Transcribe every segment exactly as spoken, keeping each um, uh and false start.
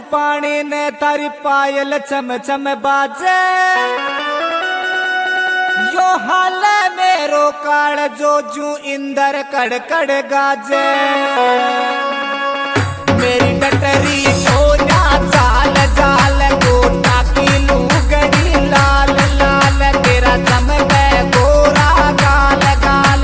पानी ने तारी पायल चम चम बाजे यो हाल मेरो काल जो जू इंदर कड़ कड़ गाजे मेरी डटरी सोना चाल जाल गोटा की लूगड़ी लाल लाल तेरा चमक गोरा गाल गाल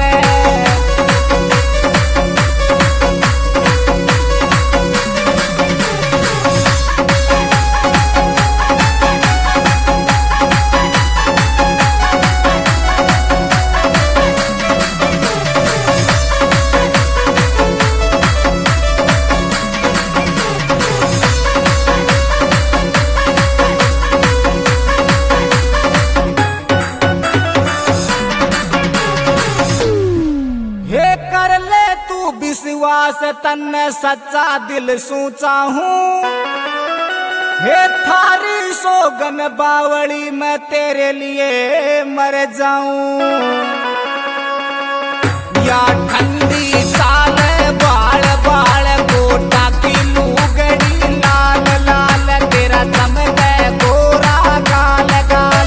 विश्वास तन सच्चा दिल सोचा हूँ हे थारी सोगन बावड़ी मैं तेरे लिए मर जाऊं या ठंडी साल बाल बाल गोटा की लूगड़ी लाल लाल तेरा चमक गोरा गाल गाल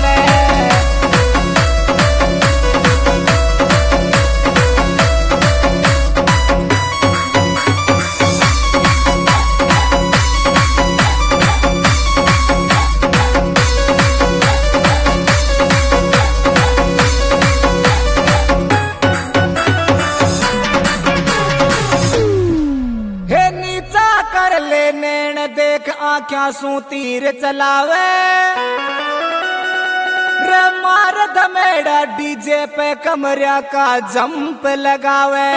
देख आँख्या सू तीर चलावे रे मार धमेड़ा डीजे पे कमरिया का जंप लगावे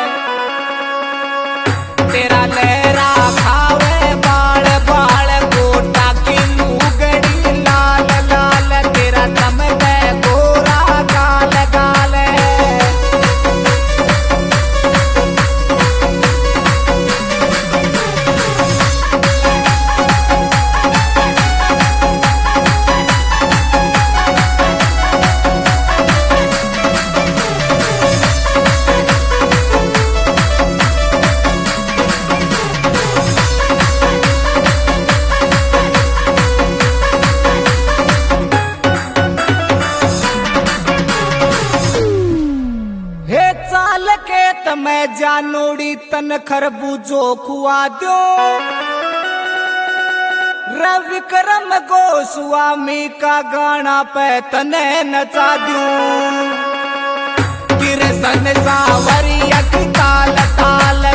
तेरा लहरा खावे बाल बाल गोटा की लूगड़ी लाल लाल तेरा चमक गोरा गाल गाल मैं जानोड़ी तन खरबूजो खुआ दो रविक्रम गोस्वामी का गाना पे तने नचा दूं किरसन सावरिया की ताल ताल